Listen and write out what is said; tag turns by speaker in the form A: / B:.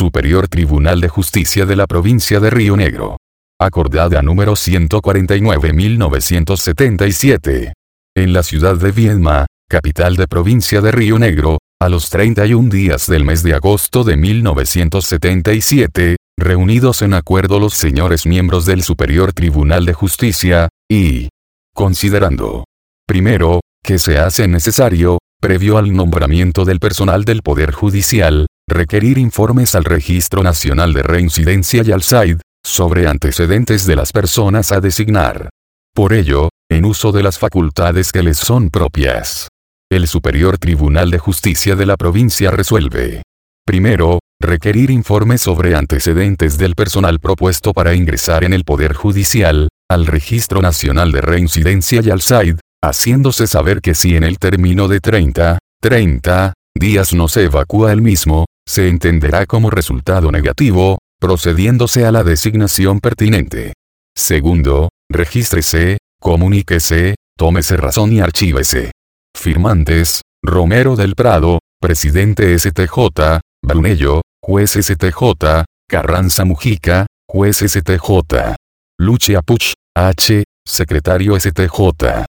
A: Superior Tribunal de Justicia de la Provincia de Río Negro. Acordada número 149/1977. En la ciudad de Viedma, capital de provincia de Río Negro, a los 31 días del mes de agosto de 1977, reunidos en acuerdo los señores miembros del Superior Tribunal de Justicia, y considerando, primero, que se hace necesario, previo al nombramiento del personal del Poder Judicial, requerir informes al Registro Nacional de Reincidencia y al SAID, sobre antecedentes de las personas a designar. Por ello, en uso de las facultades que les son propias, el Superior Tribunal de Justicia de la provincia resuelve. Primero, requerir informes sobre antecedentes del personal propuesto para ingresar en el Poder Judicial, al Registro Nacional de Reincidencia y al SAID, haciéndose saber que si en el término de 30 días no se evacúa el mismo, se entenderá como resultado negativo, procediéndose a la designación pertinente. Segundo, regístrese, comuníquese, tómese razón y archívese. Firmantes: Romero del Prado, presidente STJ, Brunello, juez STJ, Carranza Mujica, juez STJ. Lucia Puch, H., secretario STJ.